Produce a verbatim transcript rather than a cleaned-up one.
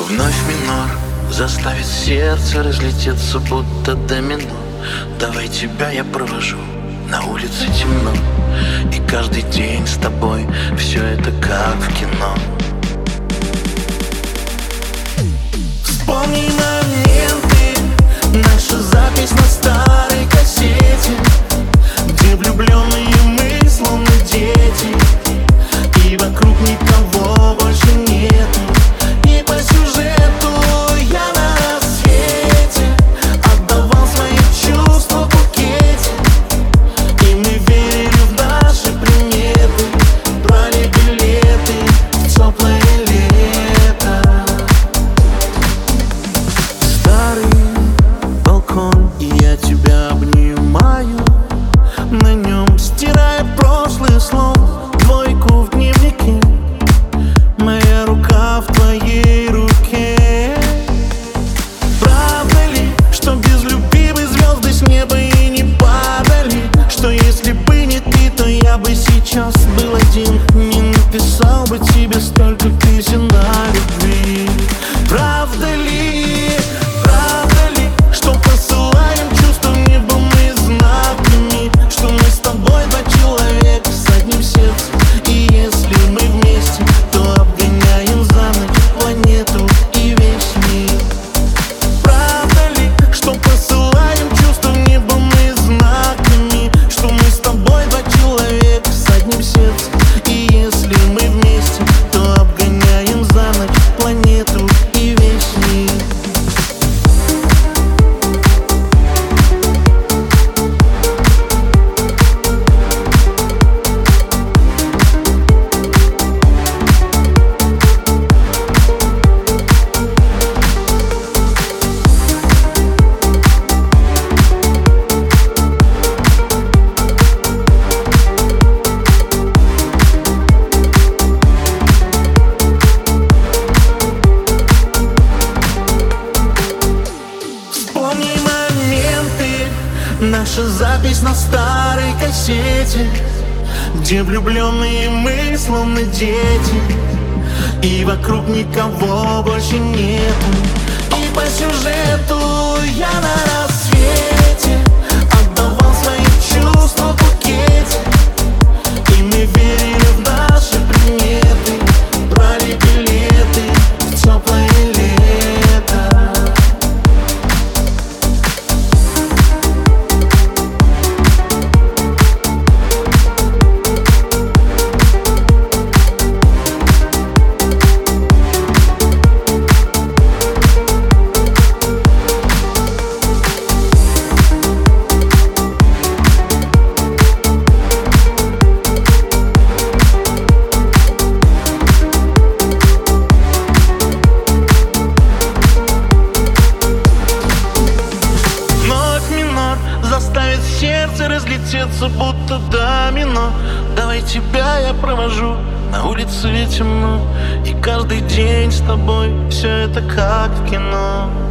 Вновь минор заставит сердце разлететься, будто домино. Давай тебя я провожу, на улице темно, и каждый день с тобой все это как в кино. Вспомни моменты, наша запись на старой кассете, где влюбленные мы словно дети, и вокруг никого больше нету. И по сюжету я на рассвете отдавал свои чувства в букете, и мы верили в наши приметы, брали билеты в теплое лето. Старый балкон, и я тебя обнимаю, на нем стирая прошлое слов, двойку в дневнике. Моя рука в твоей руке. Правда ли, что без любви бы звезды с неба и не падали? Что если бы не ты, то я бы сейчас был один, не написал бы тебе столько песен о любви? Правда ли, правда ли, что посылаем чувства в небо мы знаками, что мы с тобой два человека с одним сердцем, и если мы вместе, то обгоняем за ночь планету и весь мир? Правда ли, что посылаем чувства в небо мы знаками, что мы с тобой два человека с одним сердцем, и если мы вместе, то обгоняем за ночь планету и весь мир? Вспомни моменты, наша запись на старой кассете, где влюбленные мы словно дети, и вокруг никого больше нету. И по сюжету я на рассвете отдавал свои чувства в букете, и мы верили в наши приметы, брали билеты в теплое лето. Заставит сердце разлететься, будто домино. Давай тебя я провожу, на улице ведь темно, и каждый день с тобой все это как в кино.